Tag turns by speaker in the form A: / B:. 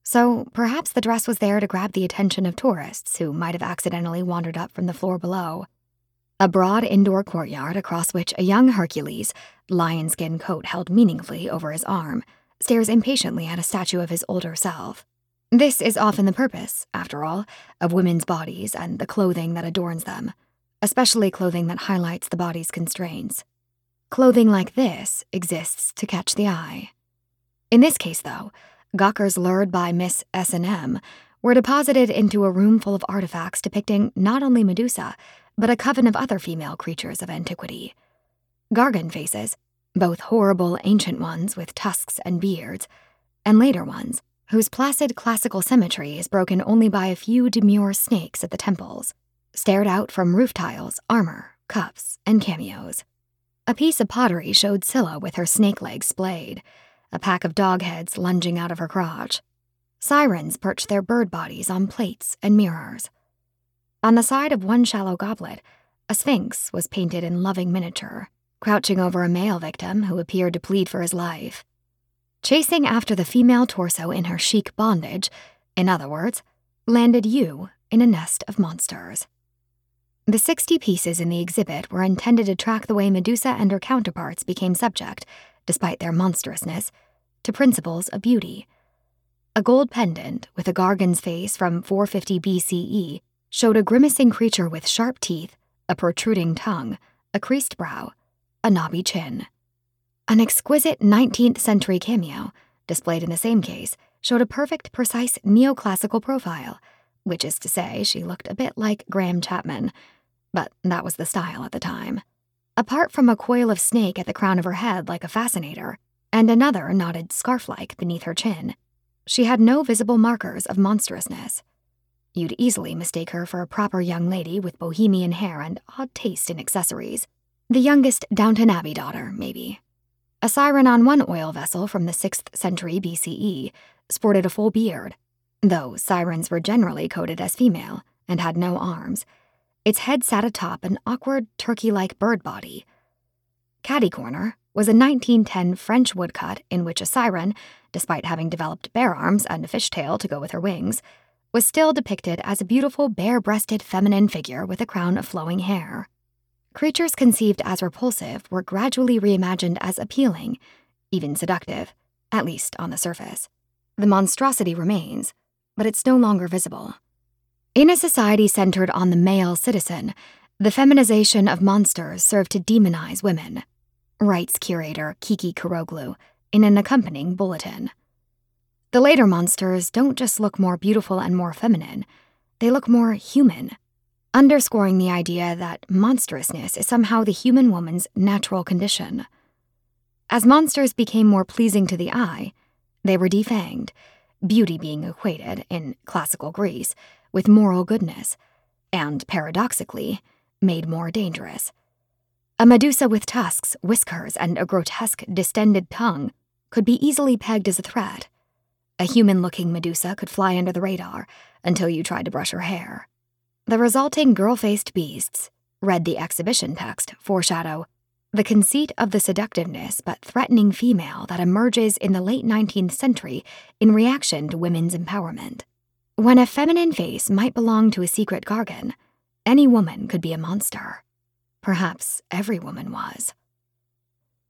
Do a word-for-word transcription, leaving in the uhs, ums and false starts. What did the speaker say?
A: So perhaps the dress was there to grab the attention of tourists who might have accidentally wandered up from the floor below. A broad indoor courtyard across which a young Hercules, lion skin coat held meaningfully over his arm, stares impatiently at a statue of his older self. This is often the purpose, after all, of women's bodies and the clothing that adorns them, especially clothing that highlights the body's constraints. Clothing like this exists to catch the eye. In this case, though, Gawkers lured by Miss S and M were deposited into a room full of artifacts depicting not only Medusa, but a coven of other female creatures of antiquity. Gargan faces, both horrible ancient ones with tusks and beards, and later ones whose placid classical symmetry is broken only by a few demure snakes at the temples, stared out from roof tiles, armor, cuffs, and cameos. A piece of pottery showed Scylla with her snake legs splayed, a pack of dog heads lunging out of her crotch. Sirens perched their bird bodies on plates and mirrors. On the side of one shallow goblet, a sphinx was painted in loving miniature, crouching over a male victim who appeared to plead for his life. Chasing after the female torso in her chic bondage, in other words, landed you in a nest of monsters. The sixty pieces in the exhibit were intended to track the way Medusa and her counterparts became subject, despite their monstrousness, to principles of beauty. A gold pendant with a Gargan's face from four fifty B C E showed a grimacing creature with sharp teeth, a protruding tongue, a creased brow, a knobby chin. An exquisite nineteenth century cameo, displayed in the same case, showed a perfect, precise neoclassical profile, which is to say she looked a bit like Graham Chapman, but that was the style at the time. Apart from a coil of snake at the crown of her head like a fascinator, and another knotted scarf-like beneath her chin, she had no visible markers of monstrousness. You'd easily mistake her for a proper young lady with bohemian hair and odd taste in accessories. The youngest Downton Abbey daughter, maybe. A siren on one oil vessel from the sixth century B C E sported a full beard, though sirens were generally coded as female and had no arms. Its head sat atop an awkward turkey-like bird body. Caddy Corner was a nineteen ten French woodcut in which a siren, despite having developed bare arms and a fishtail to go with her wings, was still depicted as a beautiful bare-breasted feminine figure with a crown of flowing hair. Creatures conceived as repulsive were gradually reimagined as appealing, even seductive, at least on the surface. The monstrosity remains, but it's no longer visible. In a society centered on the male citizen, the feminization of monsters served to demonize women, writes curator Kiki Kuroglu in an accompanying bulletin. The later monsters don't just look more beautiful and more feminine, they look more human, underscoring the idea that monstrousness is somehow the human woman's natural condition. As monsters became more pleasing to the eye, they were defanged, beauty being equated, in classical Greece, with moral goodness, and, paradoxically, made more dangerous. A Medusa with tusks, whiskers, and a grotesque, distended tongue could be easily pegged as a threat. A human-looking Medusa could fly under the radar until you tried to brush her hair. The resulting girl-faced beasts, read the exhibition text, foreshadow the conceit of the seductiveness but threatening female that emerges in the late nineteenth century in reaction to women's empowerment. When a feminine face might belong to a secret Gargan, any woman could be a monster. Perhaps every woman was.